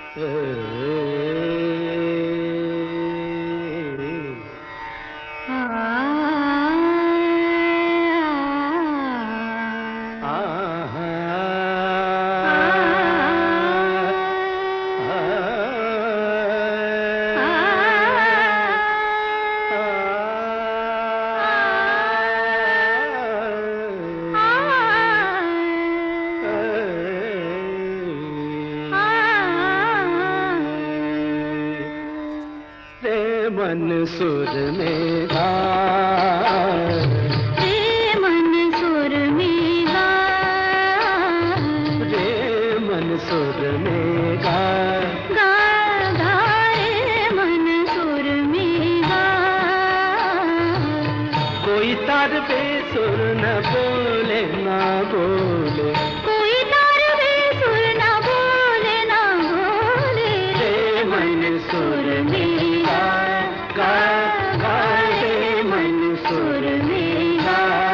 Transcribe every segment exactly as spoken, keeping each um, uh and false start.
मन सुर में गा, रे मन सुर में गा, रे मन सुर में गा, गा गा रे मन सुर में गा। कोई तार बेसुर न बोले ना बोले, कोई तार बेसुर न बोले ना बोले, रे मन सुर में गा, गा गा रे मन सुर में गा।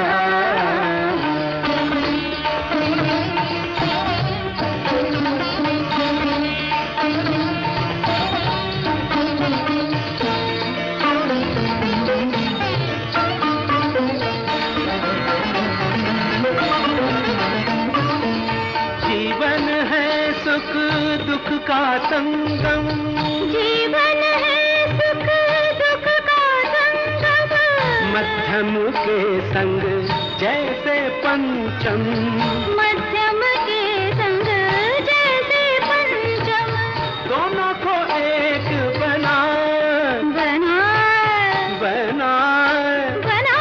जीवन है सुख दुख का संगम, जीवन है सुख दुख का संगम, मध्यम के संग जैसे पंचम, मध्यम के संग जैसे पंचम, दोनों को एक बना बना बना बना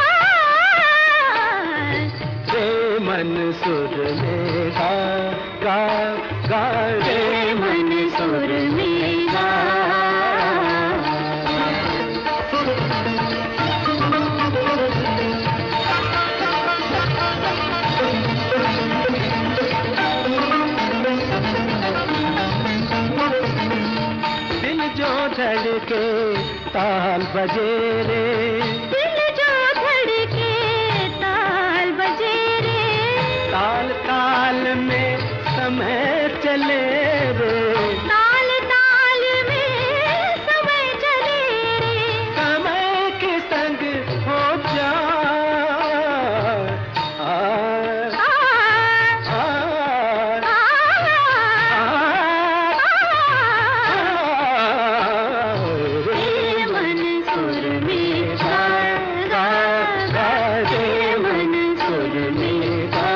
रे मन सुर में गा, गा गा रे मन सुर में गा। दिल जो धड़के ताल बजे रे, दिल जो धड़के ताल बजे रे, ताल ताल में समय चले रे, ताल ताल में समय चले रे, समय के संग हो जा आ, आ आ, आ रे मन सुर में गा, गा गा रे मन सुर में गा।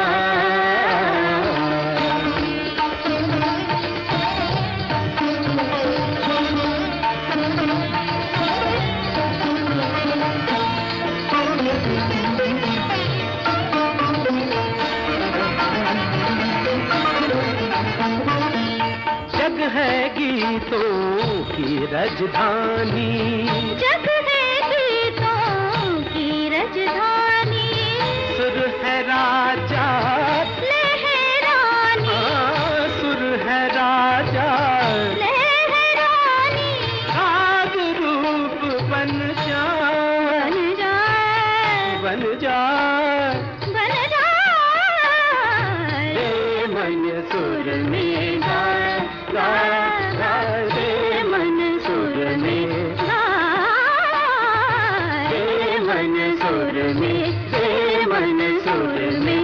जग है गीतों की राजधानी, जग है गीतों की राजधानी, सुर है राजा लहरानी, हाँ, सुर है राजा लहरानी, राग रूप बन जा बन जा बन जा बन जा रे मन सुर में गा, गा गा रे मन सुर में गा, रे मन सुर में, रे मन सुर में